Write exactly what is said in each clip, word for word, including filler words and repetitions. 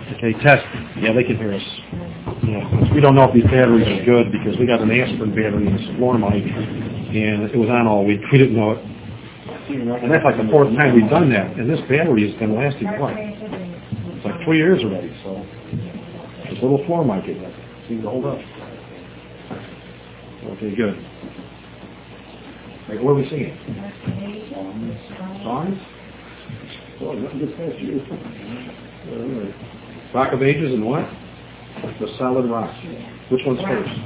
Okay, test. Yeah, they can hear us. Yeah. We don't know if these batteries are good because we got an aspirin battery in this floor mic, and it was on all week. We didn't know it. And that's like the fourth time we've done that. And this battery has been lasting what? It's like three years already. So this little floor mic it seems to hold up. Okay, good. Right, what are we singing? Songs? Well, nothing gets past you. Right. Rock of Ages and what? The Solid Rock. Which one's rock first?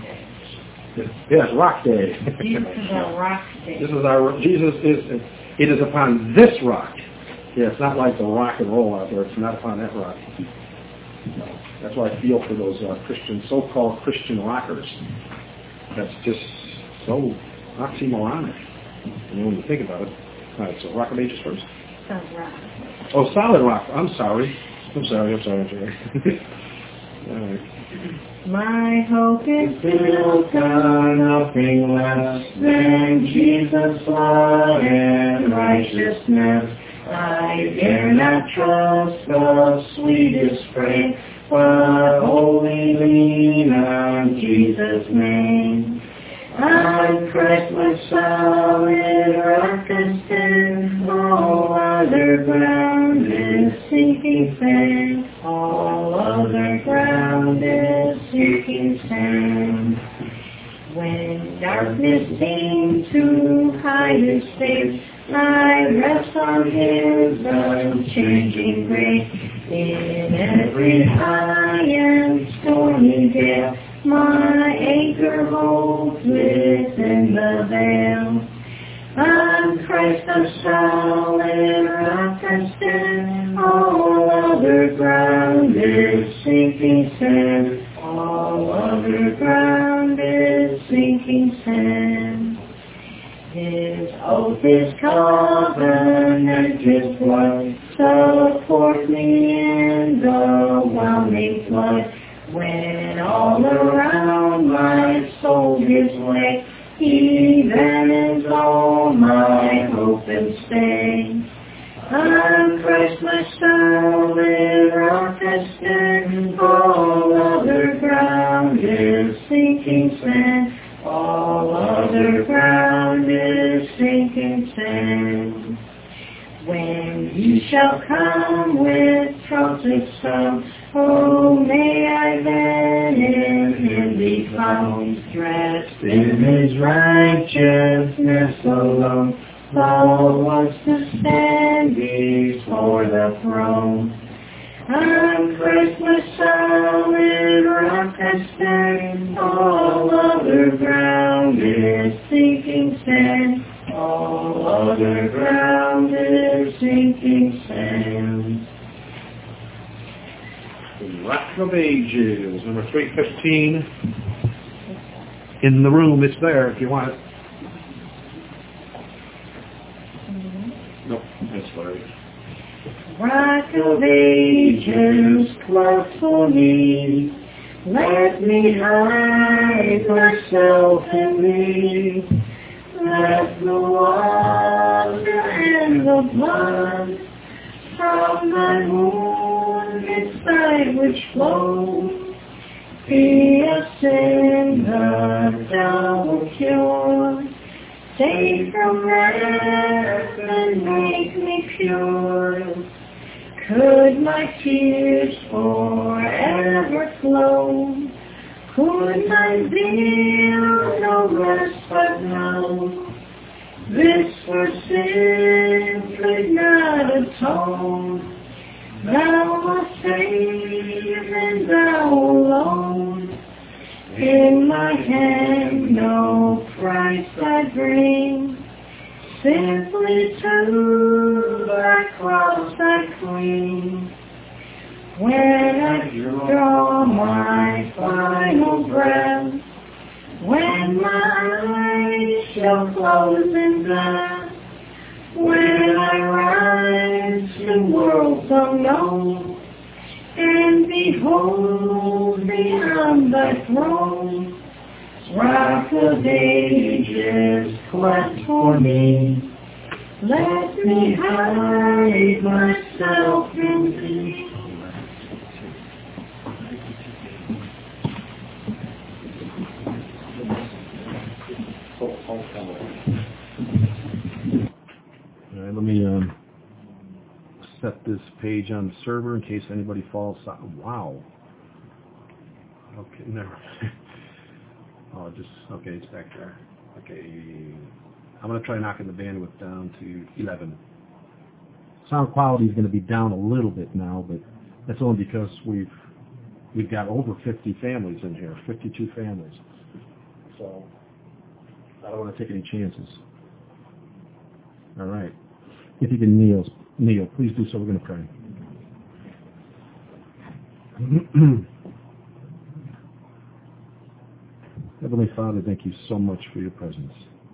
Yes, Rock Day. Jesus is our rock day. This is our, Jesus is, it is upon this rock. Yeah, it's not like the rock and roll out there. It's not upon that rock. No. That's why I feel for those uh, Christian, so-called Christian rockers. That's just so oxymoronic. You know, when you think about it. All right, so Rock of Ages first. Solid rock. Oh, Solid Rock. I'm sorry. I'm sorry. I'm sorry. I'm sorry. All right. My hope is built on nothing less than Jesus' love and righteousness. I dare not trust the sweetest frame, but wholly lean on Jesus' name. On Christ my solid rock and stand, all other ground is sinking sand, all other ground is sinking sand. When darkness seems to hide His face, I rest on His unchanging grace. In every high and stormy gale, my anchor holds within the veil. On Christ the solid rock I stand, all other ground is sinking sand, all other ground is sinking sand. His oath is covenant, His blood, support me in the whelming flood. When all around my soul gives way, He then is all my hope and stay. On Christ my solid rock I stand, all other ground is sinking sand, all other ground is sinking sand. When He shall come with trumpet sound, oh, may I then in Him be found, dressed in His righteousness alone, Paul wants to stand before the throne. On Christ my solid rock I stand, all other ground is sinking sand, all other ground is sinking sand. Rock of Ages, number three fifteen. In the room, it's there if you want it. Mm-hmm. Nope, that's right. Rock of Ages, close for me, let me hide myself in Thee. Let the water and the blood from Thy wounded side which flows be a sin the double cure. Take from death and make me pure. Could my tears forever flow? Could my zeal no rest but know? This for sin could not atone. Thou must save and Thou alone. In my hand no price I bring, simply to Thy cross I cling. When I draw my final breath, when my eyes shall close in death, when I rise to worlds unknown, and behold beyond Thy throne, Rock of Ages, cleft for me, let me hide myself in Thee. All right, let me um, set this page on the server in case anybody falls out. Wow. Okay, never. Oh, just, okay, it's back there. Okay, I'm going to try knocking the bandwidth down to eleven. Sound quality is going to be down a little bit now, but that's only because we've we've got over fifty families in here, fifty-two families. So I don't want to take any chances. All right. If you can kneel, kneel, please do so. We're going to pray. Heavenly Father, thank you so much for your presence.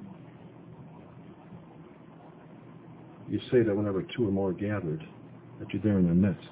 You say that whenever two or more are gathered, that you're there in their midst.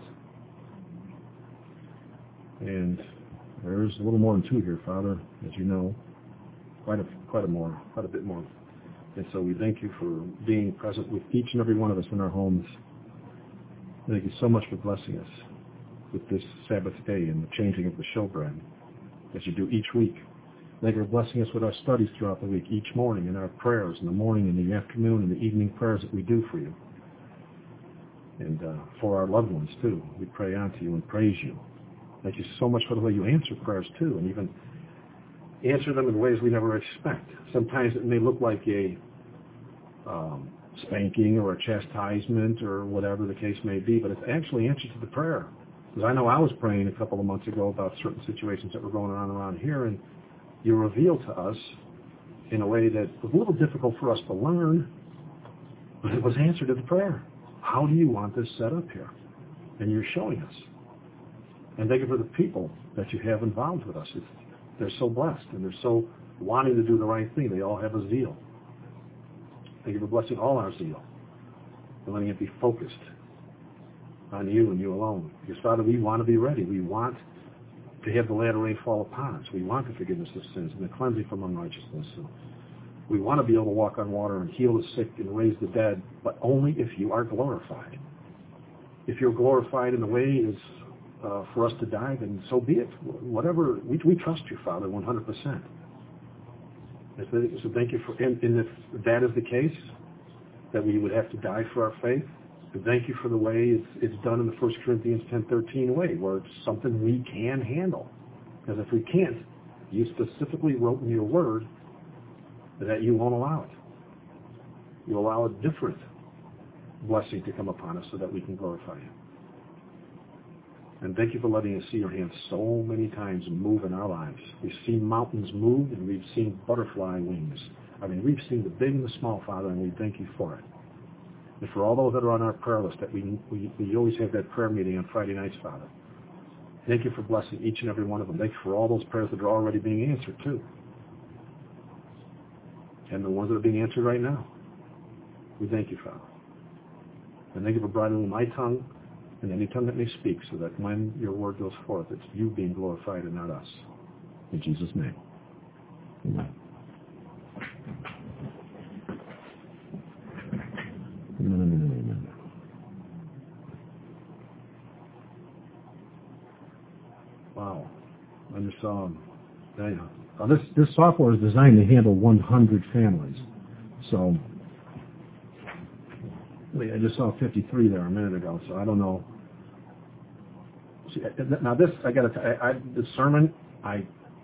And there's a little more than two here, Father, as you know, quite a quite a more, quite a bit more. And so we thank you for being present with each and every one of us in our homes. Thank you so much for blessing us with this Sabbath day and the changing of the showbread, as you do each week. Thank you for blessing us with our studies throughout the week, each morning, and our prayers in the morning and the afternoon and the evening prayers that we do for you. And uh, for our loved ones, too. We pray unto you and praise you. Thank you so much for the way you answer prayers, too, and even answer them in ways we never expect. Sometimes it may look like a um, spanking or a chastisement or whatever the case may be, but it's actually answer to the prayer. Because I know I was praying a couple of months ago about certain situations that were going on around here, and you revealed to us in a way that was a little difficult for us to learn, but it was answer to the prayer. How do you want this set up here? And you're showing us. And thank you for the people that you have involved with us. It's, they're so blessed, and they're so wanting to do the right thing. They all have a zeal. Thank you for blessing all our zeal and letting it be focused on you and you alone. Because, Father, we want to be ready. We want to have the latter rain fall upon us. We want the forgiveness of sins and the cleansing from unrighteousness. And we want to be able to walk on water and heal the sick and raise the dead, but only if you are glorified. If you're glorified in the way is uh, for us to die, then so be it. Whatever, we, we trust you, Father, one hundred percent. So thank you for, and, and if that is the case, that we would have to die for our faith, thank you for the way it's, it's done in the First Corinthians ten thirteen way, where it's something we can handle. Because if we can't, you specifically wrote in your word that you won't allow it. You allow a different blessing to come upon us so that we can glorify you. And thank you for letting us see your hand so many times move in our lives. We've seen mountains move, and we've seen butterfly wings. I mean, we've seen the big and the small, Father, and we thank you for it. And for all those that are on our prayer list, that we, we, we always have that prayer meeting on Friday nights, Father. Thank you for blessing each and every one of them. Thank you for all those prayers that are already being answered, too. And the ones that are being answered right now. We thank you, Father. And thank you for bridling my tongue and any tongue that may speak, so that when your word goes forth, it's you being glorified and not us. In Jesus' name. Amen. Amen, amen, amen. Wow. I just saw um, uh, this, this software is designed to handle one hundred families. So, I just saw fifty-three there a minute ago, so I don't know. See, now this, I got to, I, I, this sermon, I,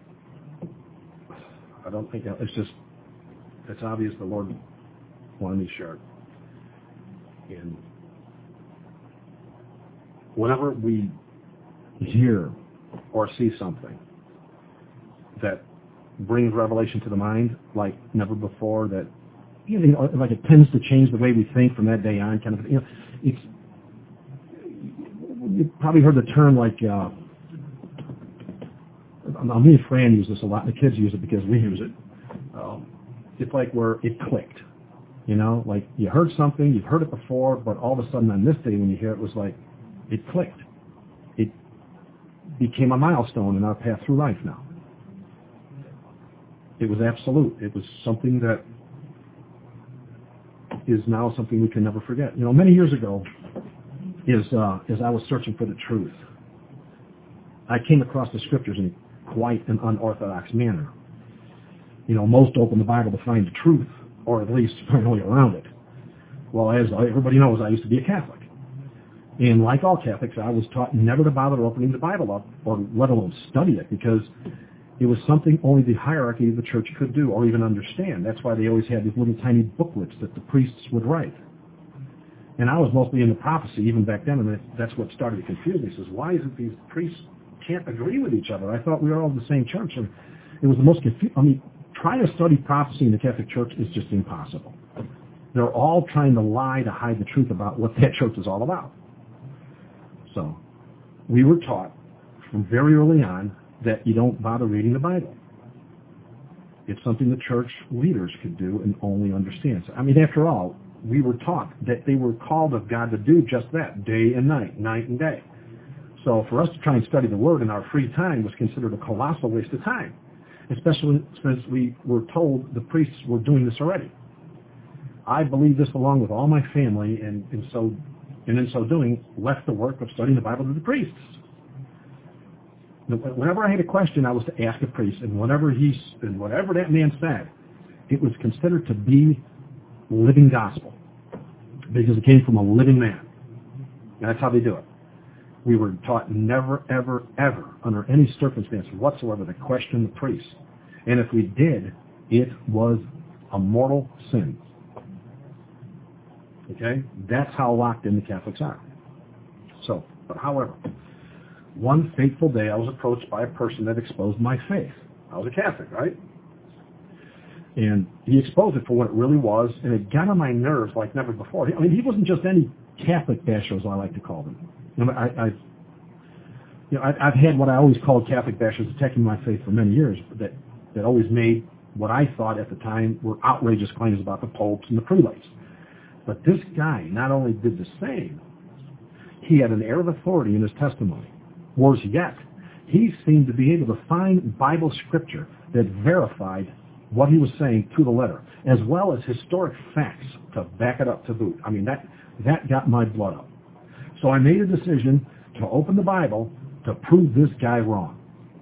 I don't think, it's just, it's obvious the Lord wanted me to share it. And whenever we hear or see something that brings revelation to the mind like never before, that, you know, like it tends to change the way we think from that day on, kind of, you know, it's, you probably heard the term like, uh, me and Fran use this a lot, the kids use it because we use it. Um, it's like where it clicked. You know, like you heard something, you've heard it before, but all of a sudden on this day when you hear it, it was like, it clicked. It became a milestone in our path through life now. It was absolute. It was something that is now something we can never forget. You know, many years ago, is uh, as I was searching for the truth, I came across the scriptures in quite an unorthodox manner. You know, most open the Bible to find the truth, or at least find a way around it. Well, as everybody knows, I used to be a Catholic. And like all Catholics, I was taught never to bother opening the Bible up, or let alone study it, because it was something only the hierarchy of the church could do or even understand. That's why they always had these little tiny booklets that the priests would write. And I was mostly into prophecy even back then, and that's what started to confuse me. He says, why is it these priests can't agree with each other? I thought we were all in the same church. And it was the most confusing. I mean, trying to study prophecy in the Catholic Church is just impossible. They're all trying to lie to hide the truth about what that church is all about. So we were taught from very early on that you don't bother reading the Bible. It's something the church leaders could do and only understand. So, I mean, after all, we were taught that they were called of God to do just that, day and night, night and day. So for us to try and study the Word in our free time was considered a colossal waste of time, especially since we were told the priests were doing this already. I believe this along with all my family, and, and so and in so doing, left the work of studying the Bible to the priests. Whenever I had a question, I was to ask a priest, and whatever he, and whatever that man said, it was considered to be living gospel, because it came from a living man. And that's how they do it. We were taught never, ever, ever, under any circumstance whatsoever, to question the priest. And if we did, it was a mortal sin. Okay? That's how locked in the Catholics are. So, but however, one fateful day I was approached by a person that exposed my faith. I was a Catholic, right? And he exposed it for what it really was, and it got on my nerves like never before. I mean, he wasn't just any Catholic basher, as I like to call them. You know, I, I've, you know, I, I've had what I always called Catholic bashers attacking my faith for many years, that, that always made what I thought at the time were outrageous claims about the popes and the prelates. But this guy not only did the same, he had an air of authority in his testimony. Worse yet, he seemed to be able to find Bible scripture that verified what he was saying to the letter, as well as historic facts to back it up to boot. I mean, that, that got my blood up. So I made a decision to open the Bible to prove this guy wrong.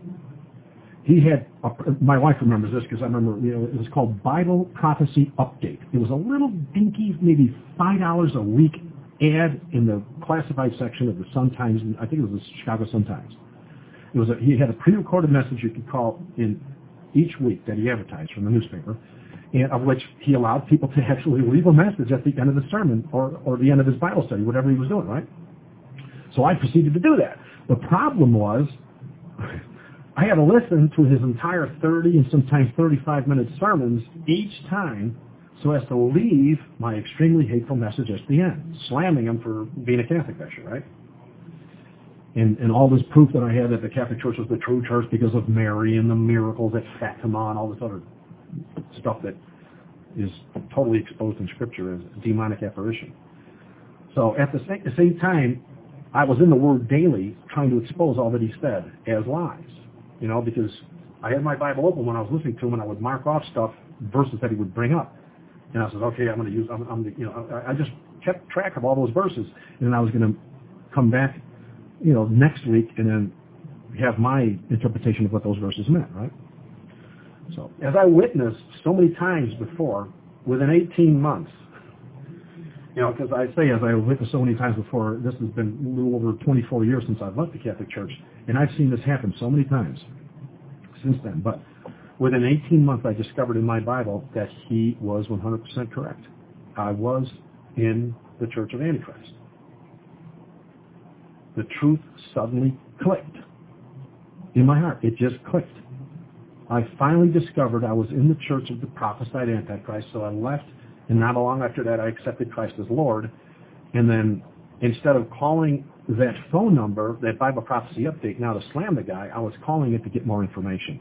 He had, a, my wife remembers this because I remember, you know, it was called Bible Prophecy Update. It was a little dinky, maybe five dollars a week ad in the classified section of the Sun-Times, I think it was the Chicago Sun-Times. It was a, he had a pre-recorded message you could call in each week that he advertised from the newspaper, and of which he allowed people to actually leave a message at the end of the sermon or, or the end of his Bible study, whatever he was doing, right? So I proceeded to do that. The problem was I had to listen to his entire thirty and sometimes thirty-five minute sermons each time so as to leave my extremely hateful message at the end, slamming him for being a Catholic basher, right? And, and all this proof that I had that the Catholic Church was the true church because of Mary and the miracles at Fatima and all this other stuff that is totally exposed in Scripture as demonic apparition. So at the same, the same time, I was in the Word daily trying to expose all that he said as lies, you know, because I had my Bible open when I was listening to him, and I would mark off stuff, verses that he would bring up. And I said, okay, I'm going to use, I'm, I'm you know, I, I just kept track of all those verses, and then I was going to come back, you know, next week and then have my interpretation of what those verses meant, right? So, as I witnessed so many times before, within eighteen months, you know, because I say as I witnessed so many times before, this has been a little over twenty-four years since I've left the Catholic Church, and I've seen this happen so many times since then. But within eighteen months, I discovered in my Bible that he was one hundred percent correct. I was in the Church of Antichrist. The truth suddenly clicked in my heart. It just clicked. I finally discovered I was in the church of the prophesied Antichrist, so I left, and not long after that I accepted Christ as Lord. And then instead of calling that phone number, that Bible Prophecy Update, now to slam the guy, I was calling it to get more information.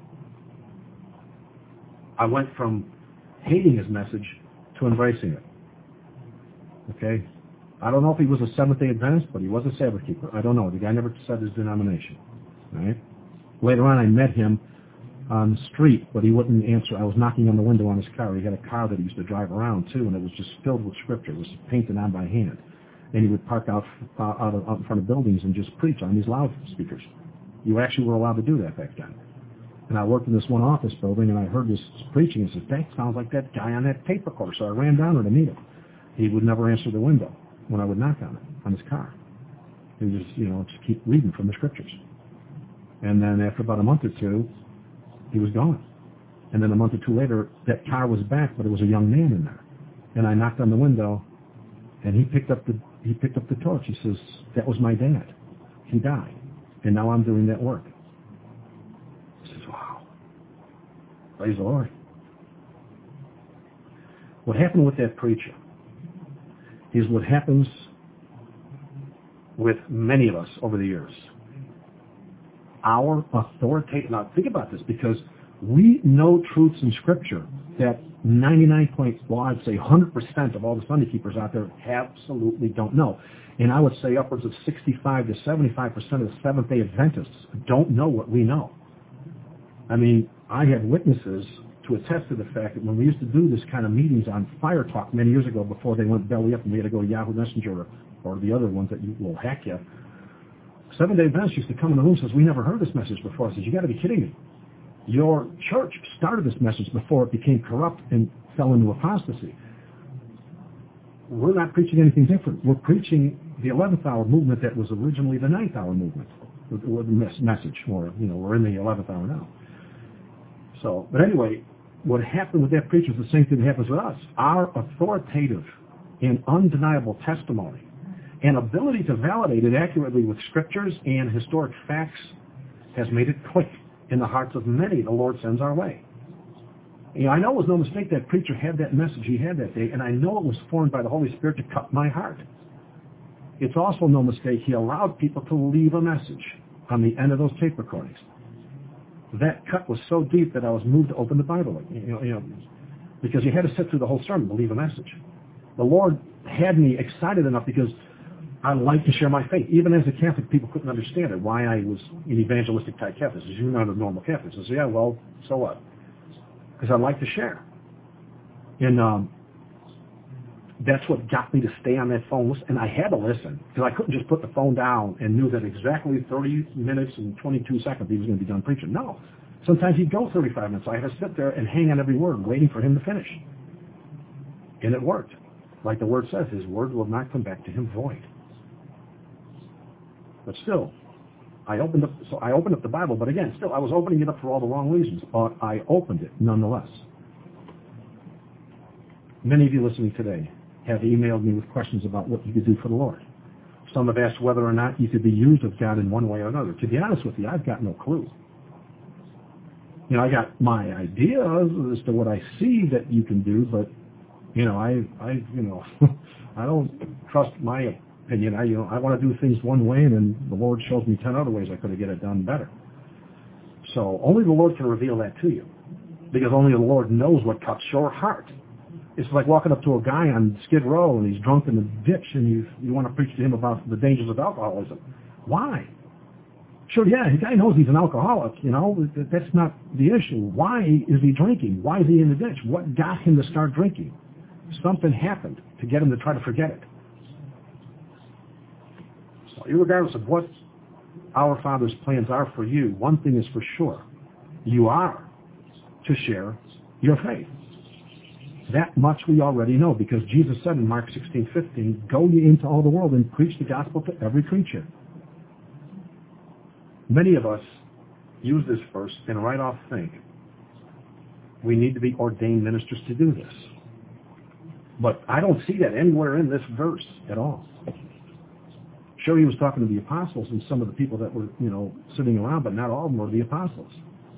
I went from hating his message to embracing it. Okay? I don't know if he was a Seventh-day Adventist, but he was a Sabbath keeper. I don't know. The guy never said his denomination. Right? Later on, I met him on the street, but he wouldn't answer. I was knocking on the window on his car. He had a car that he used to drive around, too, and it was just filled with Scripture. It was painted on by hand. And he would park out, uh, out, of, out in front of buildings and just preach on these loudspeakers. You actually were allowed to do that back then. And I worked in this one office building, and I heard this preaching, and said, that sounds like that guy on that tape recorder. So I ran down there to meet him. He would never answer the window when I would knock on it, on his car. He would just, you know, just keep reading from the scriptures. And then after about a month or two, he was gone. And then a month or two later, that car was back, but it was a young man in there. And I knocked on the window, and he picked up the he picked up the torch. He says, that was my dad. He died. And now I'm doing that work. I says, wow. Praise the Lord. What happened with that preacher is what happens with many of us over the years. Our authoritative, now think about this, because we know truths in Scripture that ninety-nine point, well, I'd say one hundred percent of all the Sunday keepers out there absolutely don't know. And I would say upwards of sixty-five to seventy-five percent of the Seventh-day Adventists don't know what we know. I mean, I have witnesses to attest to the fact that when we used to do this kind of meetings on Fire Talk many years ago, before they went belly up and we had to go to Yahoo Messenger or, or the other ones that you will hack you, Seventh-day Adventists used to come in the room and says, we never heard this message before. I says, you got to be kidding me. Your church started this message before it became corrupt and fell into apostasy. We're not preaching anything different. We're preaching the eleventh hour movement that was originally the ninth hour movement, or the message, or, you know, we're in the eleventh hour now. So, but anyway, what happened with that preacher is the same thing that happens with us. Our authoritative and undeniable testimony and ability to validate it accurately with scriptures and historic facts has made it click in the hearts of many the Lord sends our way. You know, I know it was no mistake that preacher had that message he had that day, and I know it was formed by the Holy Spirit to cut my heart. It's also no mistake he allowed people to leave a message on the end of those tape recordings. That cut was so deep that I was moved to open the Bible, you know, you know, because you had to sit through the whole sermon to leave a message. The Lord had me excited enough because I like to share my faith. Even as a Catholic, people couldn't understand it, why I was an evangelistic type Catholic. You're not a normal Catholic. I said, yeah, well, so what? Because I like to share. And um, that's what got me to stay on that phone. And I had to listen, because I couldn't just put the phone down and knew that exactly thirty minutes and twenty-two seconds he was going to be done preaching. No. Sometimes he'd go thirty-five minutes. I had to sit there and hang on every word, waiting for him to finish. And it worked. Like the word says, his word will not come back to him void. But still, I opened up, so I opened up the Bible, but again, still, I was opening it up for all the wrong reasons, but I opened it nonetheless. Many of you listening today have emailed me with questions about what you could do for the Lord. Some have asked whether or not you could be used of God in one way or another. To be honest with you, I've got no clue. You know, I got my ideas as to what I see that you can do, but, you know, I, I you know, I don't trust my opinion. I, you know, I want to do things one way, and then the Lord shows me ten other ways I could have get it done better. So only the Lord can reveal that to you, because only the Lord knows what cuts your heart. It's like walking up to a guy on Skid Row, and he's drunk in the ditch, and you you want to preach to him about the dangers of alcoholism. Why? Sure, yeah, the guy knows he's an alcoholic, you know. That's not the issue. Why is he drinking? Why is he in the ditch? What got him to start drinking? Something happened to get him to try to forget it. So, regardless of what our Father's plans are for you, one thing is for sure. You are to share your faith. That much we already know, because Jesus said in Mark sixteen fifteen, go ye into all the world and preach the gospel to every creature. Many of us use this verse and right off think we need to be ordained ministers to do this. But I don't see that anywhere in this verse at all. Sure, he was talking to the apostles and some of the people that were, you know, sitting around, but not all of them were the apostles.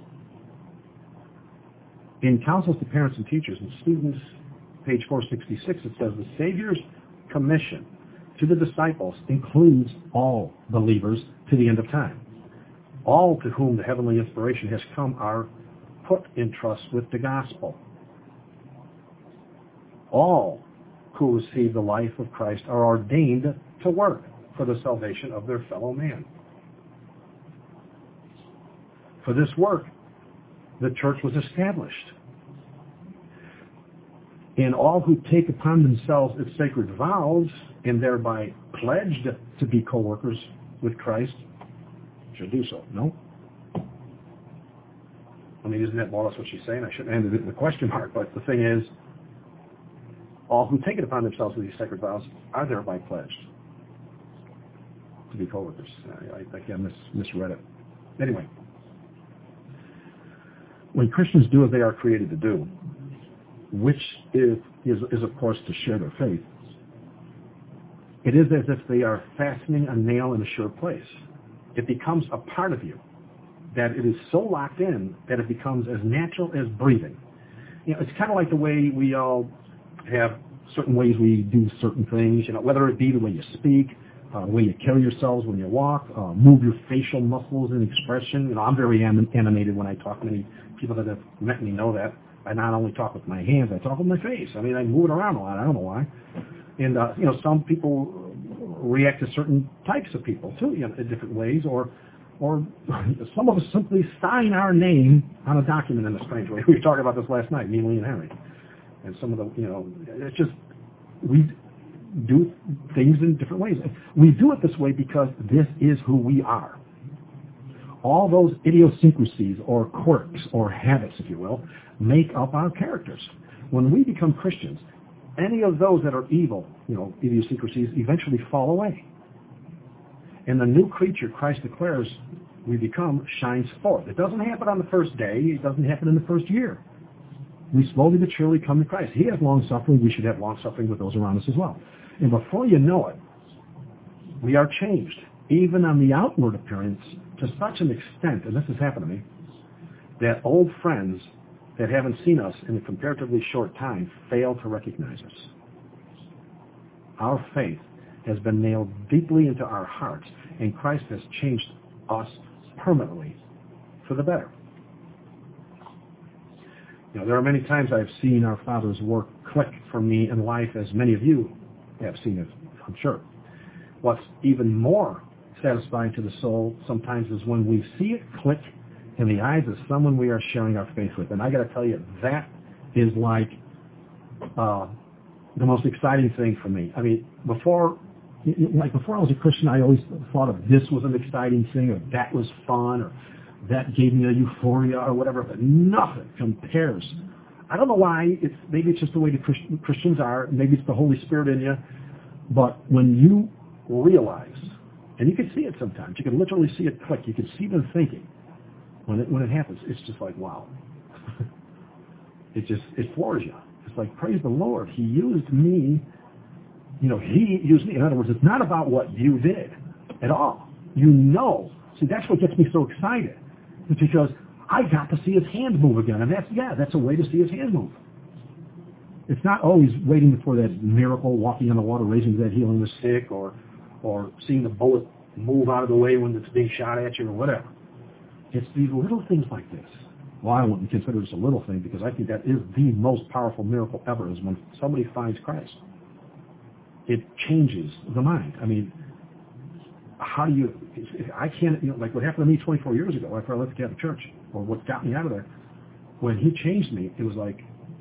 In Counsels to Parents and Teachers and Students, page four sixty-six, it says, the Savior's commission to the disciples includes all believers to the end of time. All to whom the heavenly inspiration has come are put in trust with the gospel. All who receive the life of Christ are ordained to work for the salvation of their fellow man. For this work, the church was established. And all who take upon themselves its sacred vows and thereby pledged to be co-workers with Christ should do so. No? I mean, isn't that more or less what she's saying? I shouldn't end it in the question mark, but the thing is, all who take it upon themselves with these sacred vows are thereby pledged to be co-workers. I, I again mis- misread it. Anyway, when Christians do as they are created to do, which is, is, is of course to share their faith, it is as if they are fastening a nail in a sure place. It becomes a part of you, that it is so locked in that it becomes as natural as breathing. You know, it's kind of like the way we all have certain ways we do certain things, you know, whether it be the way you speak, uh, the way you carry yourselves when you walk, uh, move your facial muscles and expression. You know, I'm very anim- animated when I talk. Many people that have met me know that. I not only talk with my hands, I talk with my face. I mean, I move it around a lot. I don't know why. And, uh, you know, some people react to certain types of people, too, you know, in different ways, or or some of us simply sign our name on a document in a strange way. We were talking about this last night, me, Lee, and Henry. And some of the, you know, it's just, we do things in different ways. We do it this way because this is who we are. All those idiosyncrasies or quirks or habits, if you will, make up our characters. When we become Christians, any of those that are evil, you know, idiosyncrasies, eventually fall away. And the new creature Christ declares we become shines forth. It doesn't happen on the first day. It doesn't happen in the first year. We slowly but surely come to Christ. He has long-suffering. We should have long-suffering with those around us as well. And before you know it, we are changed, even on the outward appearance, to such an extent, and this has happened to me, that old friends that haven't seen us in a comparatively short time fail to recognize us. Our faith has been nailed deeply into our hearts, and Christ has changed us permanently for the better. You know, there are many times I've seen our Father's work click for me in life, as many of you have seen it, I'm sure. What's even more satisfying to the soul sometimes is when we see it click in the eyes of someone we are sharing our faith with. And I got to tell you, that is like uh, the most exciting thing for me. I mean, before, like before I was a Christian, I always thought of this was an exciting thing, or that was fun, or that gave me a euphoria, or whatever. But nothing compares. I don't know why. It's maybe it's just the way the Christ- Christians are. Maybe it's the Holy Spirit in you. But when you realize, and you can see it sometimes, you can literally see it click. You can see them thinking. When it when it happens, it's just like, wow. It just it floors you. It's like, praise the Lord. He used me. You know, he used me. In other words, it's not about what you did at all. You know. See, that's what gets me so excited. It's because I got to see his hand move again. And that's, yeah, that's a way to see his hand move. It's not always waiting for that miracle, walking on the water, raising that healing the sick, or or seeing the bullet move out of the way when it's being shot at you or whatever. It's these little things like this. Well, I wouldn't consider this a little thing, because I think that is the most powerful miracle ever, is when somebody finds Christ. It changes the mind. I mean, how do you, I can't, you know, like what happened to me twenty-four years ago after I left the Catholic Church, or what got me out of there. When he changed me, it was like,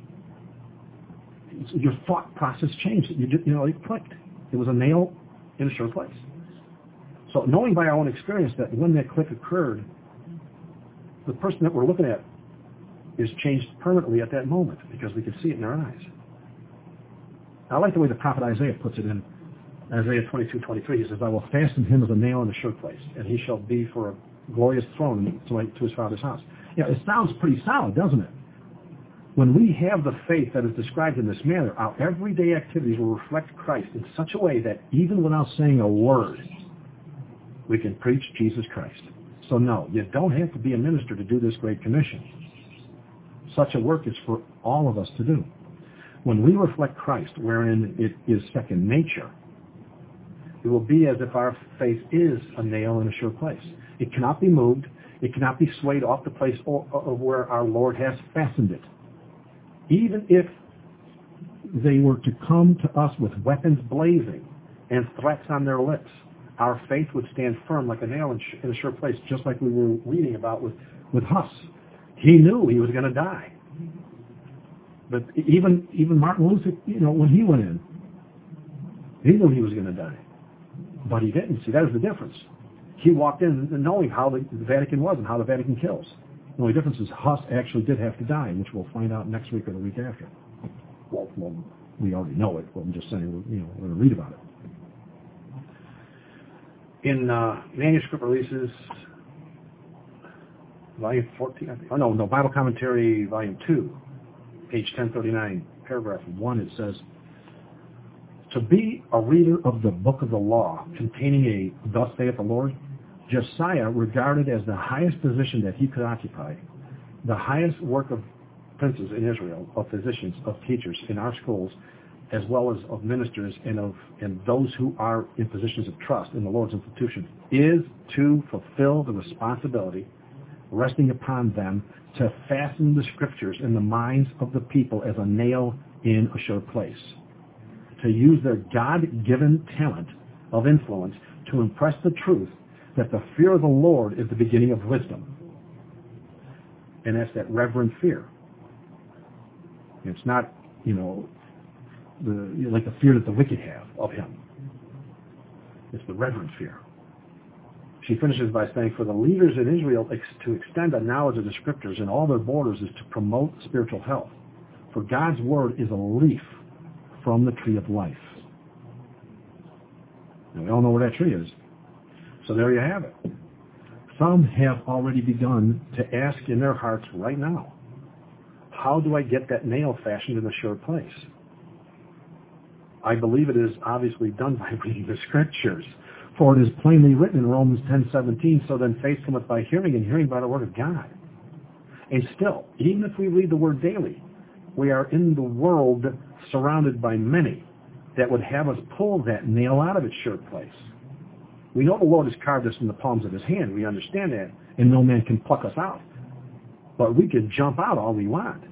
your thought process changed. You, just, you know, it clicked. It was a nail in a sure place. So knowing by our own experience that when that click occurred, the person that we're looking at is changed permanently at that moment, because we can see it in their eyes. I like the way the prophet Isaiah puts it in Isaiah twenty-two twenty-three. He says, I will fasten him as a nail in a sure place, and he shall be for a glorious throne to, to his father's house. Yeah, it sounds pretty solid, doesn't it? When we have the faith that is described in this manner, our everyday activities will reflect Christ in such a way that even without saying a word, we can preach Jesus Christ. So no, you don't have to be a minister to do this great commission. Such a work is for all of us to do. When we reflect Christ, wherein it is second nature, it will be as if our faith is a nail in a sure place. It cannot be moved. It cannot be swayed off the place of where our Lord has fastened it. Even if they were to come to us with weapons blazing and threats on their lips, our faith would stand firm like a nail in a sure place, just like we were reading about with, with Huss. He knew he was going to die. But even even Martin Luther, you know, when he went in, he knew he was going to die. But he didn't. See, that is the difference. He walked in knowing how the, the Vatican was and how the Vatican kills. The only difference is Huss actually did have to die, which we'll find out next week or the week after. Well, well we already know it, but I'm just saying, you know, we're going to read about it. In uh, manuscript releases, volume fourteen, I think, oh no, no, Bible Commentary, volume two, page ten thirty-nine, paragraph one, it says, to be a reader of the book of the law containing a thus saith the Lord, Josiah regarded as the highest position that he could occupy, the highest work of princes in Israel, of physicians, of teachers in our schools, as well as of ministers and of and those who are in positions of trust in the Lord's institution, is to fulfill the responsibility resting upon them to fasten the scriptures in the minds of the people as a nail in a sure place, to use their God-given talent of influence to impress the truth that the fear of the Lord is the beginning of wisdom. And that's that reverent fear. It's not, you know, the you know, like the fear that the wicked have of him. It's the reverent fear. She finishes by saying, for the leaders in Israel ex- to extend a knowledge of the scriptures in all their borders is to promote spiritual health. For God's word is a leaf from the tree of life. And we all know where that tree is. So there you have it. Some have already begun to ask in their hearts right now, how do I get that nail fashioned in a sure place? I believe it is obviously done by reading the scriptures. For it is plainly written in Romans ten seventeen, so then faith cometh by hearing, and hearing by the word of God. And still, even if we read the word daily, we are in the world surrounded by many that would have us pull that nail out of its sure place. We know the Lord has carved us in the palms of his hand. We understand that, and no man can pluck us out. But we can jump out all we want.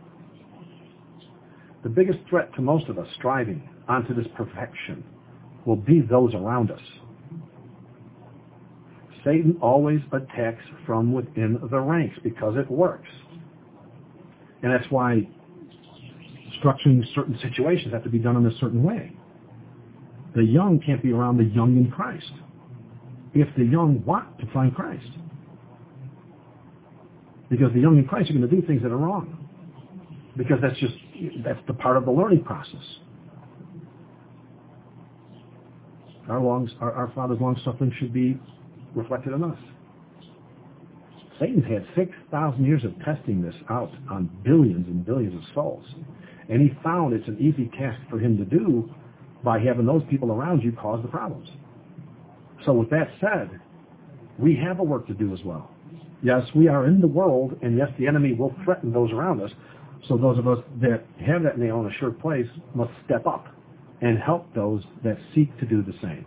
The biggest threat to most of us striving onto this perfection will be those around us. Satan always attacks from within the ranks because it works. And that's why structuring certain situations have to be done in a certain way. The young can't be around the young in Christ if the young want to find Christ. Because the young in Christ are going to do things that are wrong. Because that's just, that's the part of the learning process. Our, longs, our, our Father's long-suffering should be reflected in us. Satan's had six thousand years of testing this out on billions and billions of souls. And he found it's an easy task for him to do by having those people around you cause the problems. So with that said, we have a work to do as well. Yes, we are in the world, and yes, the enemy will threaten those around us. So those of us that have that nail in a sure place must step up and help those that seek to do the same.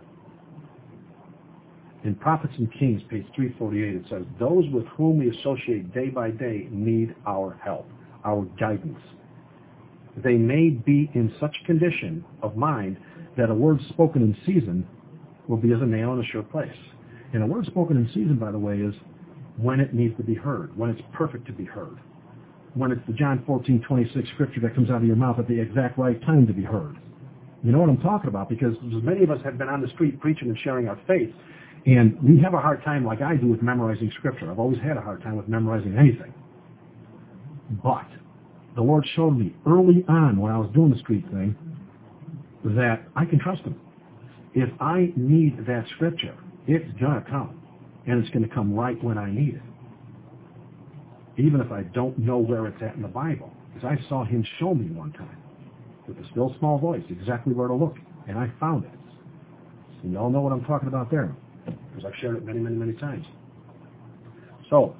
In Prophets and Kings, page three forty-eight, it says, those with whom we associate day by day need our help, our guidance. They may be in such condition of mind that a word spoken in season will be as a nail in a sure place. And a word spoken in season, by the way, is when it needs to be heard, when it's perfect to be heard, when it's the John fourteen twenty-six scripture that comes out of your mouth at the exact right time to be heard. You know what I'm talking about, because many of us have been on the street preaching and sharing our faith, and we have a hard time, like I do, with memorizing scripture. I've always had a hard time with memorizing anything. But the Lord showed me early on when I was doing the street thing that I can trust him. If I need that scripture, it's going to come. And it's going to come right when I need it. Even if I don't know where it's at in the Bible. Because I saw him show me one time, with a still small voice, exactly where to look. And I found it. And you all know what I'm talking about there. Because I've shared it many, many, many times. So,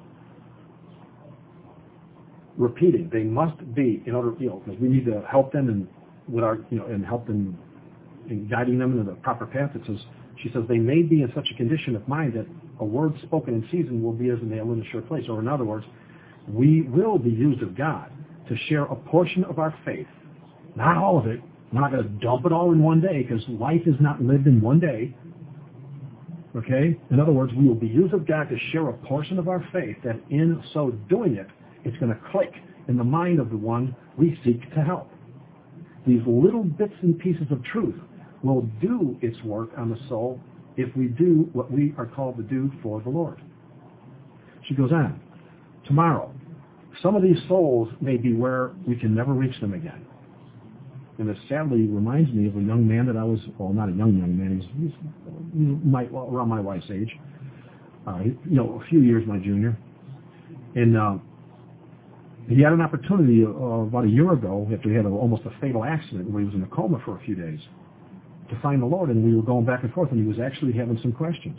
repeating, they must be, in order, you know, because we need to help them and with our, you know, and help them in guiding them into the proper path. It says, she says, they may be in such a condition of mind that a word spoken in season will be as a nail in a sure place. Or in other words, we will be used of God to share a portion of our faith. Not all of it. We're not going to dump it all in one day, because life is not lived in one day. Okay? In other words, we will be used of God to share a portion of our faith that in so doing it, it's going to click in the mind of the one we seek to help. These little bits and pieces of truth will do its work on the soul if we do what we are called to do for the Lord. She goes on. Tomorrow, some of these souls may be where we can never reach them again. And it sadly reminds me of a young man that I was, well, not a young, young man, he's, he's, he's my, well, around my wife's age, uh, he, you know, a few years my junior. And uh, he had an opportunity uh, about a year ago, after he had a, almost a fatal accident where he was in a coma for a few days, to find the Lord, and we were going back and forth, and he was actually having some questions.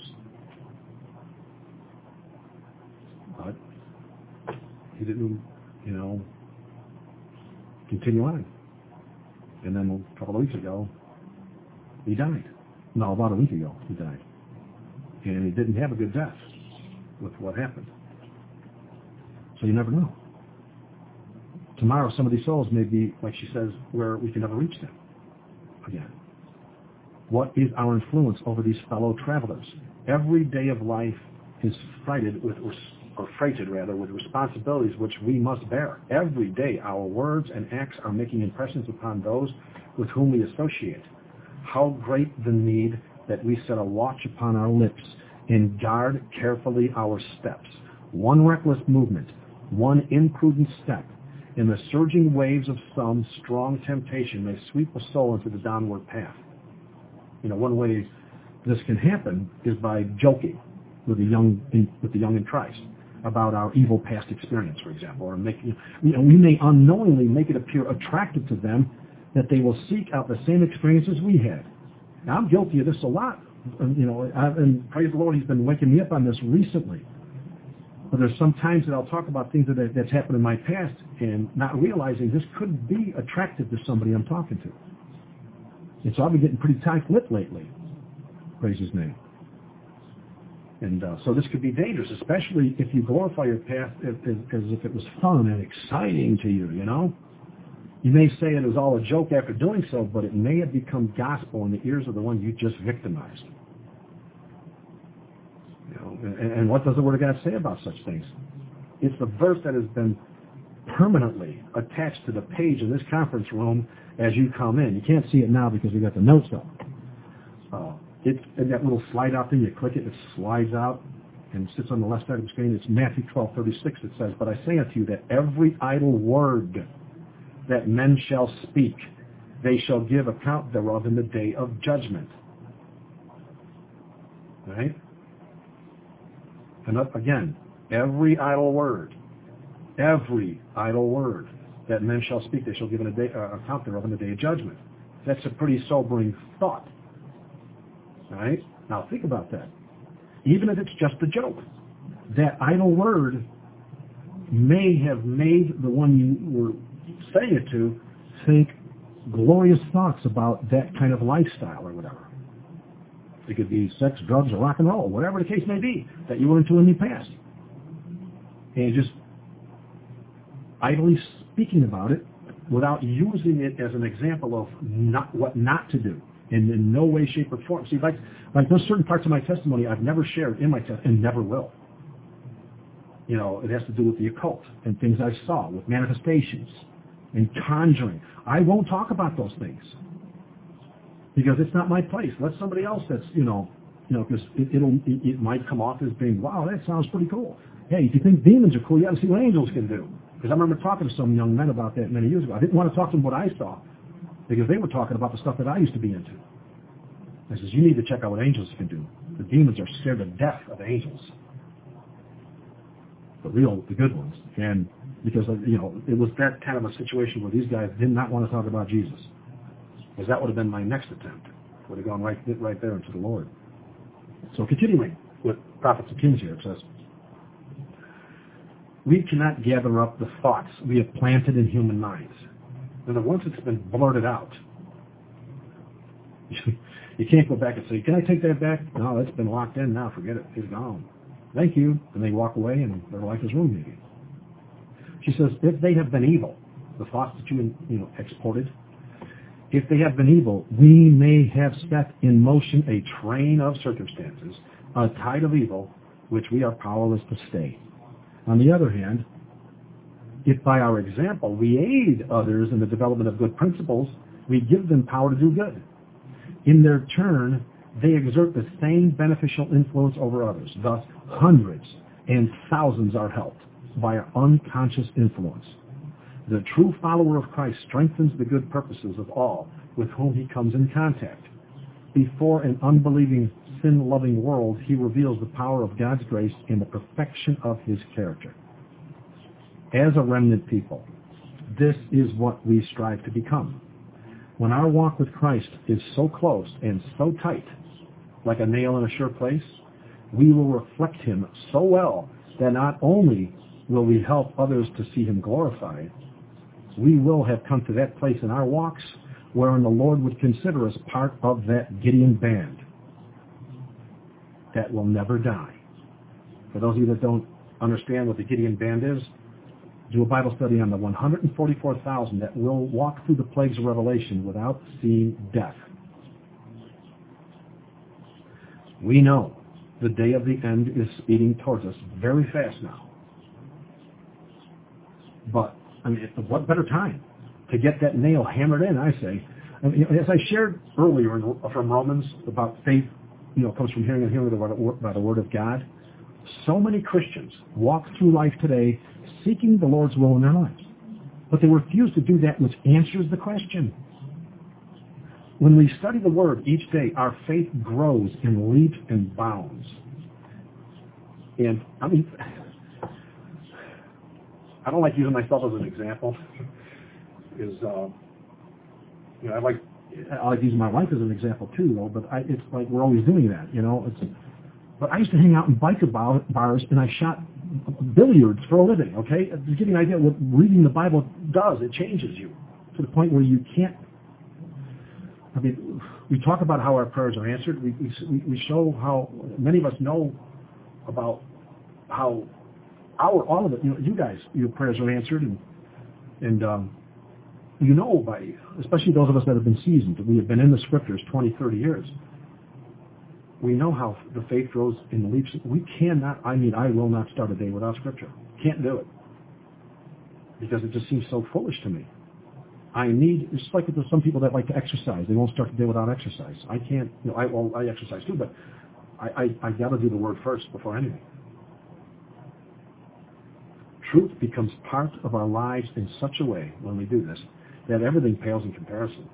But he didn't, you know, continue on. And then a couple of weeks ago, he died. No, about a week ago, he died. And he didn't have a good death with what happened. So you never know. Tomorrow, some of these souls may be, like she says, where we can never reach them again. What is our influence over these fellow travelers? Every day of life is freighted with, or freighted rather, with responsibilities which we must bear. Every day our words and acts are making impressions upon those with whom we associate. How great the need that we set a watch upon our lips and guard carefully our steps. One reckless movement, one imprudent step, in the surging waves of some strong temptation may sweep a soul into the downward path. You know, one way this can happen is by joking with the young in, with the young in Christ about our evil past experience, for example, or making, you know, we may unknowingly make it appear attractive to them that they will seek out the same experiences we had. Now, I'm guilty of this a lot, and, you know, I, and praise the Lord, He's been waking me up on this recently. But there's some times that I'll talk about things that that's happened in my past and not realizing this could be attractive to somebody I'm talking to. And so I've been getting pretty tight-lipped lately. Praise His name. And uh, so this could be dangerous, especially if you glorify your past as, as, as if it was fun and exciting to you, you know? You may say it was all a joke after doing so, but it may have become gospel in the ears of the one you just victimized. You know, and, and what does the Word of God say about such things? It's the verse that has been permanently attached to the page in this conference room as you come in. You can't see it now because we got the notes up. Uh, it's in that little slide out there. You click it, it slides out and sits on the left side of the screen. It's Matthew twelve thirty-six. It says, "But I say unto you that every idle word that men shall speak, they shall give account thereof in the day of judgment." Right? And up again, every idle word, every idle word that men shall speak, they shall give in a day, uh, account thereof in the day of judgment. That's a pretty sobering thought. All right? Now think about that. Even if it's just a joke, that idle word may have made the one you were saying it to think glorious thoughts about that kind of lifestyle or whatever. It could be sex, drugs, or rock and roll, whatever the case may be that you were into in your past. And just idly speaking about it without using it as an example of not what not to do, and in no way, shape, or form. See, like, like there's certain parts of my testimony I've never shared in my test and never will. You know, it has to do with the occult and things I saw, with manifestations and conjuring. I won't talk about those things because it's not my place. Let somebody else that's, you know, you know, because it, it'll, it, it might come off as being, wow, that sounds pretty cool. Hey, if you think demons are cool, you got to see what angels can do. Because I remember talking to some young men about that many years ago. I didn't want to talk to them what I saw because they were talking about the stuff that I used to be into. I says, you need to check out what angels can do. The demons are scared to death of angels. The real, the good ones. And because, you know, it was that kind of a situation where these guys did not want to talk about Jesus. Because that would have been my next attempt. Would have gone right, right there into the Lord. So continuing with Prophets and Kings here, it says, we cannot gather up the thoughts we have planted in human minds. And then once it's been blurted out, you can't go back and say, can I take that back? No, that's been locked in now. Forget it. It's gone. Thank you. And they walk away and their life is ruined maybe. She says, if they have been evil, the thoughts that you, you know, exported, if they have been evil, we may have set in motion a train of circumstances, a tide of evil, which we are powerless to stay. On the other hand, if by our example we aid others in the development of good principles, we give them power to do good. In their turn, they exert the same beneficial influence over others. Thus, hundreds and thousands are helped. by an unconscious influence. The true follower of Christ strengthens the good purposes of all with whom he comes in contact. Before an unbelieving, sin-loving world, he reveals the power of God's grace and the perfection of his character. As a remnant people, this is what we strive to become. When our walk with Christ is so close and so tight, like a nail in a sure place, we will reflect him so well that not only will we help others to see him glorified, we will have come to that place in our walks wherein the Lord would consider us part of that Gideon band that will never die. For those of you that don't understand what the Gideon band is, do a Bible study on the one hundred forty-four thousand that will walk through the plagues of Revelation without seeing death. We know the day of the end is speeding towards us very fast now. But, I mean, what better time to get that nail hammered in, I say. I mean, as I shared earlier in, from Romans about faith, you know, comes from hearing and hearing by the Word of God. So many Christians walk through life today seeking the Lord's will in their lives. But they refuse to do that which answers the question. When we study the Word each day, our faith grows in leaps and bounds. And, I mean, I don't like using myself as an example. Is, uh, you know, I like, I like using my wife as an example too, though, but I, it's like we're always doing that, you know. It's, but I used to hang out in biker bars and I shot billiards for a living, okay? To give you an idea of what reading the Bible does, it changes you to the point where you can't, I mean, we talk about how our prayers are answered. We, we, we show how many of us know about how our, all of it, you know, you guys, your prayers are answered, and, and um, you know by, especially those of us that have been seasoned, we have been in the Scriptures twenty, thirty years. We know how the faith grows in the leaps. We cannot, I mean, I will not start a day without Scripture. Can't do it. Because it just seems so foolish to me. I need, it's like there's some people that like to exercise. They won't start the day without exercise. I can't, you know, I, well, I exercise too, but I, I, I got to do the Word first before anything. Truth becomes part of our lives in such a way when we do this that everything pales in comparison.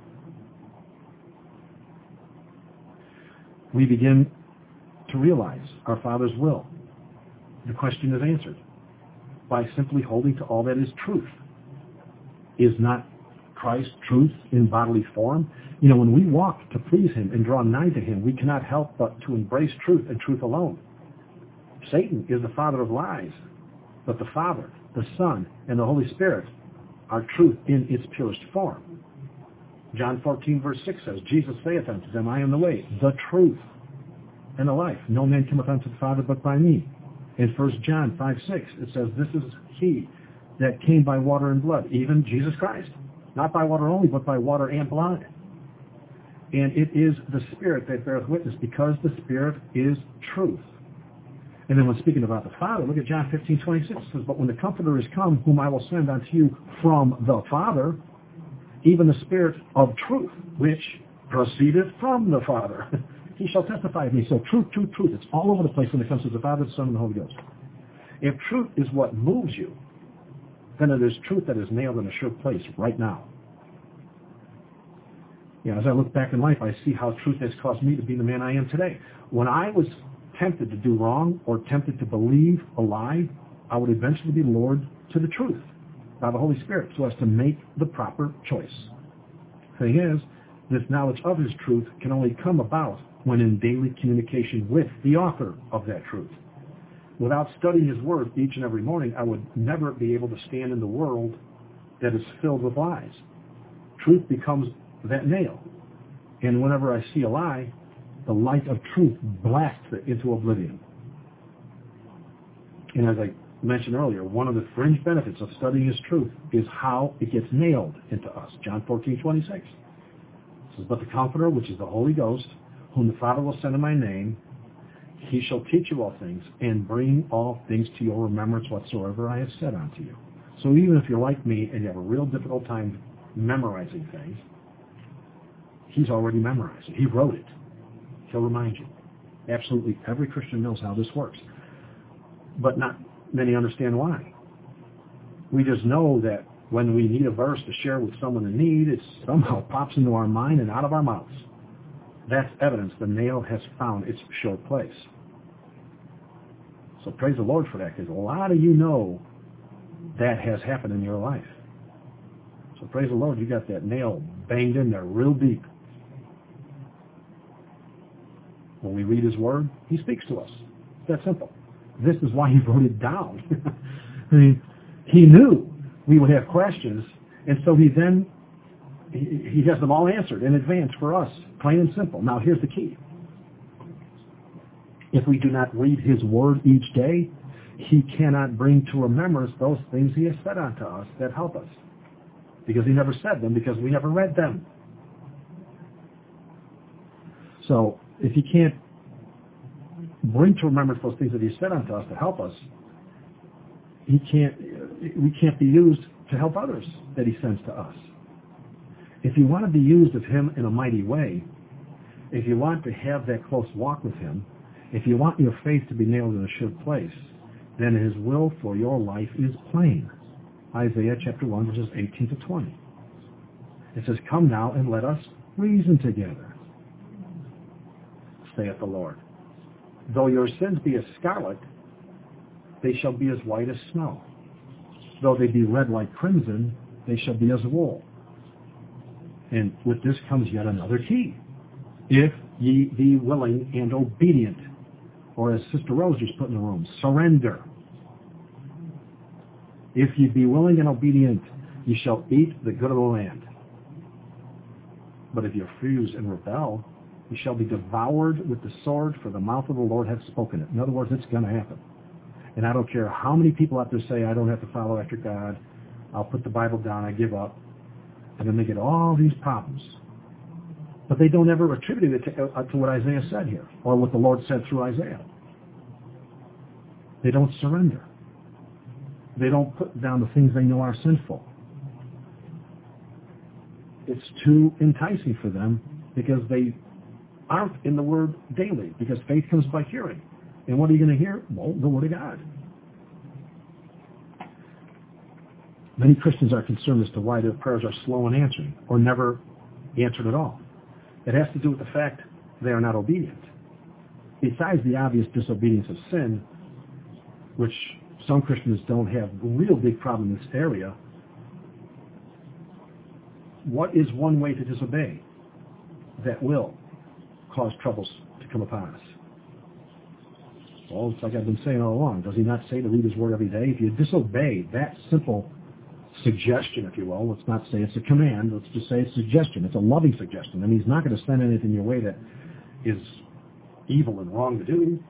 We begin to realize our Father's will. The question is answered by simply holding to all that is truth. Is not Christ truth in bodily form? You know, when we walk to please him and draw nigh to him, we cannot help but to embrace truth and truth alone. Satan is the father of lies, but the Father, the Son, and the Holy Spirit are truth in its purest form. John fourteen, verse six says, Jesus saith unto them, I am the way, the truth, and the life. No man cometh unto the Father but by me. In First John five, six, it says, this is he that came by water and blood, even Jesus Christ. Not by water only, but by water and blood. And it is the Spirit that beareth witness, because the Spirit is truth. And then when speaking about the Father, look at John fifteen, twenty-six. It says, but when the Comforter is come, whom I will send unto you from the Father, even the Spirit of truth, which proceedeth from the Father, he shall testify of me. So truth, truth, truth. It's all over the place when it comes to the Father, the Son, and the Holy Ghost. If truth is what moves you, then it is truth that is nailed in a sure place right now. You know, as I look back in life, I see how truth has caused me to be the man I am today. When I was tempted to do wrong or tempted to believe a lie, I would eventually be lured to the truth by the Holy Spirit so as to make the proper choice. The thing is, this knowledge of his truth can only come about when in daily communication with the author of that truth. Without studying his word each and every morning, I would never be able to stand in the world that is filled with lies. Truth becomes that nail. And whenever I see a lie, the light of truth blasts it into oblivion. And as I mentioned earlier, one of the fringe benefits of studying his truth is how it gets nailed into us. John fourteen, twenty-six. It says, but the Comforter, which is the Holy Ghost, whom the Father will send in my name, he shall teach you all things, and bring all things to your remembrance whatsoever I have said unto you. So even if you're like me and you have a real difficult time memorizing things, he's already memorized it. He wrote it. He'll remind you. Absolutely every Christian knows how this works. But not many understand why. We just know that when we need a verse to share with someone in need, it somehow pops into our mind and out of our mouths. That's evidence the nail has found its sure place. So praise the Lord for that, because a lot of you know that has happened in your life. So praise the Lord, you got that nail banged in there real deep. When we read His Word, He speaks to us. It's that simple. This is why He wrote it down. I mean, He knew we would have questions, and so He then, he, he has them all answered in advance for us, plain and simple. Now here's the key. If we do not read His Word each day, He cannot bring to remembrance those things He has said unto us that help us. Because He never said them, because we never read them. So, if He can't bring to remembrance those things that He said unto us to help us, He can't, we can't be used to help others that He sends to us. If you want to be used of Him in a mighty way, if you want to have that close walk with Him, if you want your faith to be nailed in a sure place, then His will for your life is plain. Isaiah chapter one, verses eighteen to twenty. It says, "Come now and let us reason together, saith the Lord. Though your sins be as scarlet, they shall be as white as snow. Though they be red like crimson, they shall be as wool." And with this comes yet another key. If ye be willing and obedient, or as Sister Rose just put in the room, surrender. If ye be willing and obedient, ye shall eat the good of the land. But if you refuse and rebel, you shall be devoured with the sword, for the mouth of the Lord hath spoken it. In other words, it's going to happen. And I don't care how many people out there say, I don't have to follow after God, I'll put the Bible down, I give up. And then they get all these problems. But they don't ever attribute it to, uh, to what Isaiah said here, or what the Lord said through Isaiah. They don't surrender. They don't put down the things they know are sinful. It's too enticing for them because they aren't in the Word daily, because faith comes by hearing. And what are you going to hear? Well, the Word of God. Many Christians are concerned as to why their prayers are slow in answering, or never answered at all. It has to do with the fact they are not obedient. Besides the obvious disobedience of sin, which some Christians don't have a real big problem in this area, what is one way to disobey that will cause troubles to come upon us? Well, it's like I've been saying all along. Does He not say to read His Word every day? If you disobey that simple suggestion, if you will, let's not say it's a command, let's just say it's a suggestion. It's a loving suggestion. I mean, He's not going to send anything your way that is evil and wrong to do.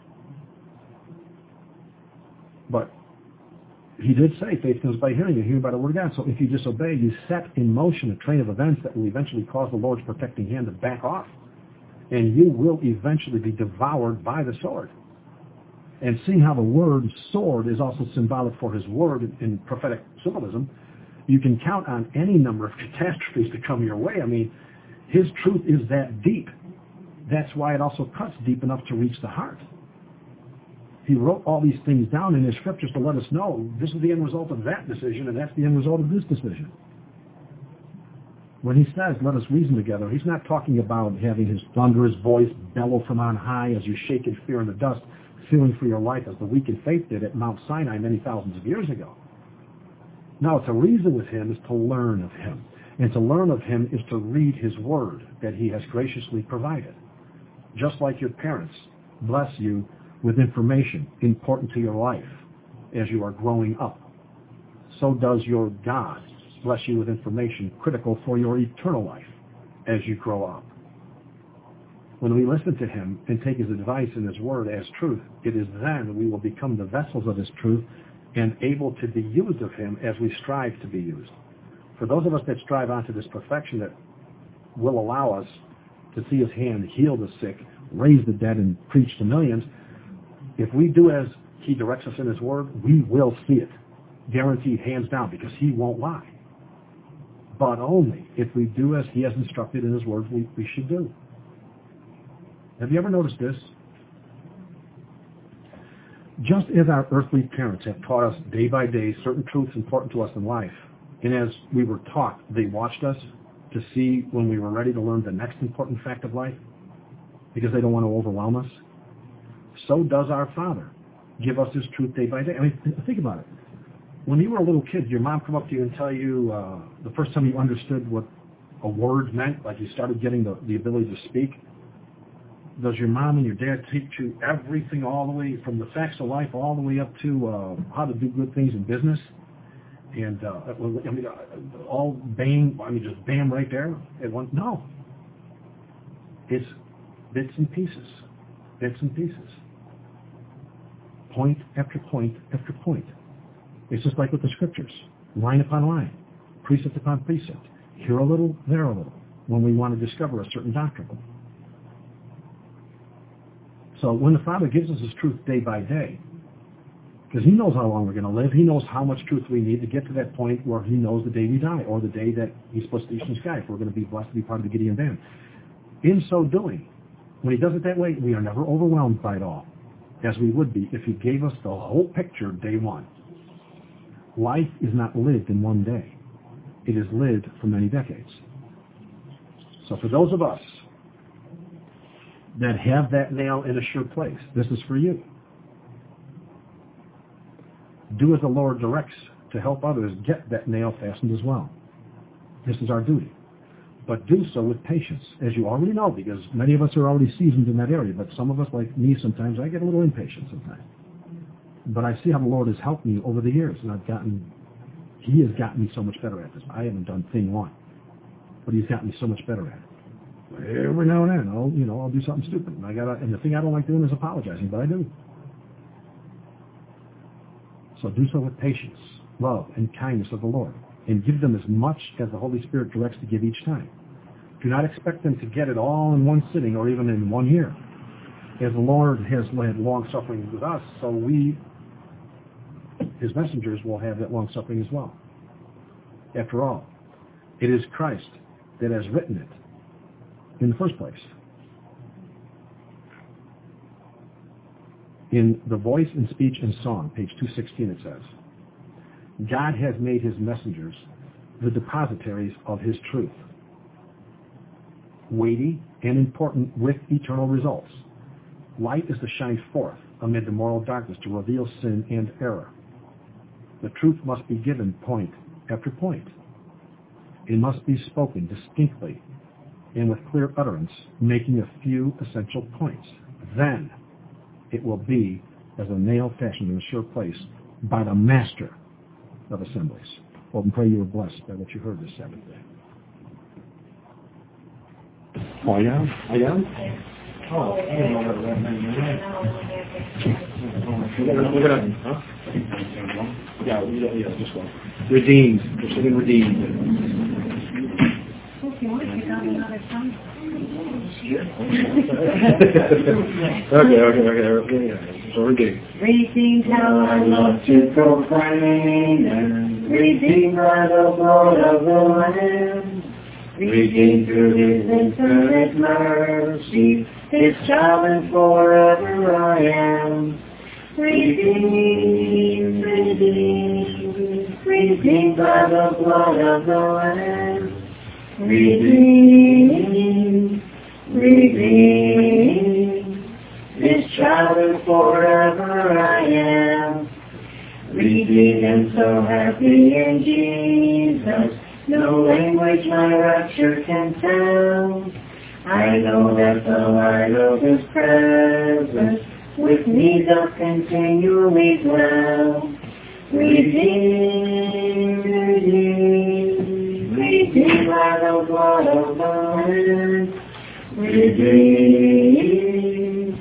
But He did say faith comes by hearing, and hearing by the Word of God. So if you disobey, you set in motion a train of events that will eventually cause the Lord's protecting hand to back off. And you will eventually be devoured by the sword. And seeing how the word sword is also symbolic for His Word in, in prophetic symbolism, you can count on any number of catastrophes to come your way. I mean, His truth is that deep. That's why it also cuts deep enough to reach the heart. He wrote all these things down in His scriptures to let us know this is the end result of that decision, and that's the end result of this decision. When He says, let us reason together, He's not talking about having His thunderous voice bellow from on high as you shake in fear in the dust, feeling for your life as the weak in faith did at Mount Sinai many thousands of years ago. No, to reason with Him is to learn of Him. And to learn of Him is to read His Word that He has graciously provided. Just like your parents bless you with information important to your life as you are growing up, so does your God bless you with information critical for your eternal life as you grow up. When we listen to Him and take His advice and His Word as truth, it is then we will become the vessels of His truth and able to be used of Him as we strive to be used. For those of us that strive onto this perfection that will allow us to see His hand heal the sick, raise the dead, and preach to millions, if we do as He directs us in His Word, we will see it. Guaranteed, hands down, because He won't lie. But only if we do as He has instructed in His Word, we, we should do. Have you ever noticed this? Just as our earthly parents have taught us day by day certain truths important to us in life, and as we were taught, they watched us to see when we were ready to learn the next important fact of life, because they don't want to overwhelm us, so does our Father give us His truth day by day. I mean, think about it. When you were a little kid, your mom come up to you and tell you uh, the first time you understood what a word meant, like you started getting the, the ability to speak. Does your mom and your dad teach you everything all the way from the facts of life all the way up to uh, how to do good things in business? And uh, I mean, all bang, I mean, just bam right there at one. No, it's bits and pieces, bits and pieces, point after point after point. It's just like with the scriptures, line upon line, precept upon precept, here a little, there a little, when we want to discover a certain doctrine. So when the Father gives us His truth day by day, because He knows how long we're going to live, He knows how much truth we need to get to that point where He knows the day we die, or the day that He's supposed to eastern sky, if we're going to be blessed to be part of the Gideon band. In so doing, when He does it that way, we are never overwhelmed by it all, as we would be if He gave us the whole picture day one. Life is not lived in one day. It is lived for many decades. So for those of us that have that nail in a sure place, this is for you. Do as the Lord directs to help others get that nail fastened as well. This is our duty. But do so with patience, as you already know, because many of us are already seasoned in that area, but some of us, like me sometimes, I get a little impatient sometimes. But I see how the Lord has helped me over the years, and I've gotten, He has gotten me so much better at this. I haven't done thing one, but He's gotten me so much better at it. Every now and then, I'll, you know, I'll do something stupid, and I gotta, and the thing I don't like doing is apologizing, but I do. So do so with patience, love, and kindness of the Lord, and give them as much as the Holy Spirit directs to give each time. Do not expect them to get it all in one sitting or even in one year. As the Lord has had long suffering with us, so we, His messengers, will have that long suffering as well. After all, it is Christ that has written it in the first place. In The Voice in Speech and Song, page two sixteen, it says, God has made His messengers the depositaries of His truth, weighty and important with eternal results. Light is to shine forth amid the moral darkness to reveal sin and error. The truth must be given point after point. It must be spoken distinctly and with clear utterance, making a few essential points. Then it will be as a nail fashioned in a sure place by the Master of Assemblies. Hope and pray you were blessed by what you heard this Sabbath day. Oh, yeah? I am? Oh, I didn't know that that meant that. We're gonna, huh? Yeah, yeah, yeah, just one. Redeemed. We're sitting redeemed. If you want to get on another tongue. okay, okay, okay. Yeah. So redeemed. Redeemed, how I love to proclaim, and redeemed by the blood of the Lamb. Redeemed through His infinite mercy, His child and forever I am. Redeemed, redeemed, redeemed by the blood of the Lamb. Redeemed, redeemed, His child and forever I am. Redeemed and so happy in Jesus, no language my rapture can tell. I know that the light of His presence with me doth continually dwell. Redeemed, redeemed, redeemed by the blood of the Lamb. Redeemed,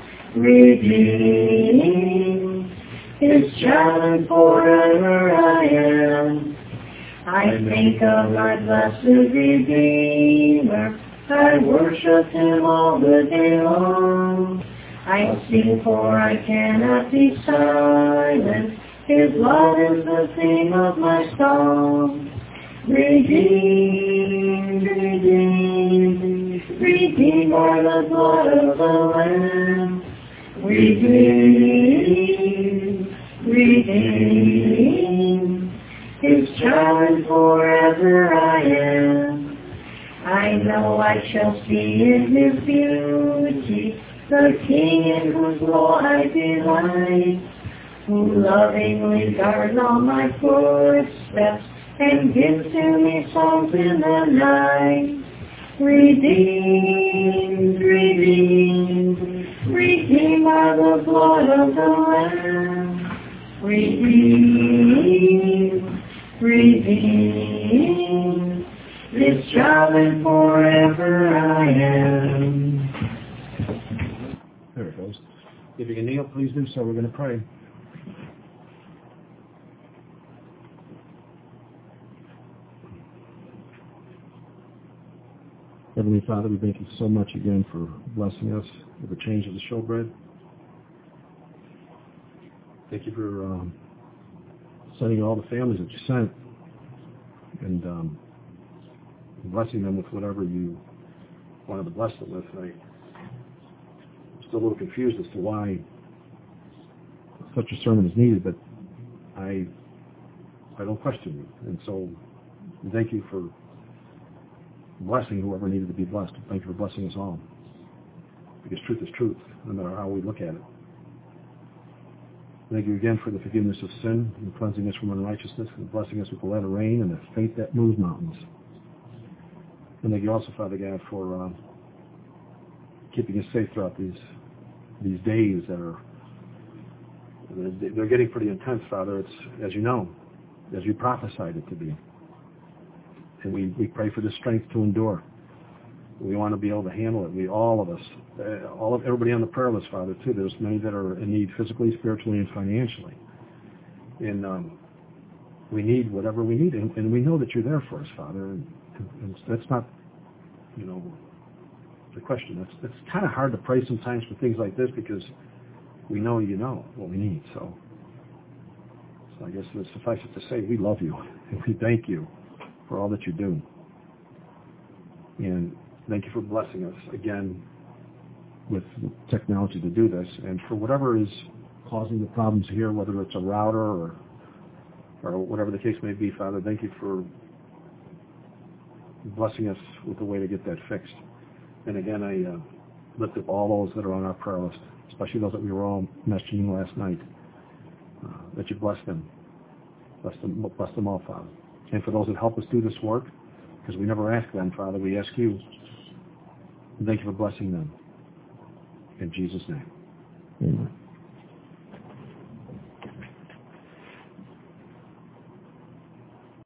redeemed, His child and forever I am. I think of my blessed Redeemer, I worship Him all the day long. I sing for I cannot be silent, His love is the theme of my song. Redeemed, redeemed, redeemed by the blood of the Lamb. Redeemed, redeemed. His child and forever I am. I know I shall see in His beauty the King in whose law I delight, who lovingly guards all my footsteps and gives to me songs in the night. Redeemed, redeemed, redeemed by the blood of the Lamb. Redeemed, redeemed, this child and forever I am. There it goes. If you can kneel, please do so. We're going to pray. Heavenly Father, we thank you so much again for blessing us with the change of the showbread. Thank you for um, sending all the families that you sent and um, blessing them with whatever you wanted to bless them with. I'm still a little confused as to why such a sermon is needed, but I I don't question you. And so thank you for blessing whoever needed to be blessed. Thank you for blessing us all. Because truth is truth, no matter how we look at it. Thank you again for the forgiveness of sin and cleansing us from unrighteousness and blessing us with the latter rain and the faith that moves mountains. And thank you also, Father God, for uh, keeping us safe throughout these these days that are they're getting pretty intense, Father. It's, as you know, as you prophesied it to be. And we, we pray for the strength to endure. We want to be able to handle it. We, all of us, uh, all of everybody on the prayer list, Father, too. There's many that are in need physically, spiritually, and financially. And um, we need whatever we need, and, and we know that you're there for us, Father. And, and, and that's not, you know, the question. It's, it's kind of hard to pray sometimes for things like this because we know you know what we need. So, so I guess it suffice it to say we love you and we thank you for all that you do. And thank you for blessing us again with technology to do this. And for whatever is causing the problems here, whether it's a router or or whatever the case may be, Father, thank you for blessing us with a way to get that fixed. And again, I uh, lift up all those that are on our prayer list, especially those that we were all messaging last night, uh, that you bless them. Bless them, bless them all, Father. And for those that help us do this work, because we never ask them, Father, we ask you. Thank you for blessing them. In Jesus' name.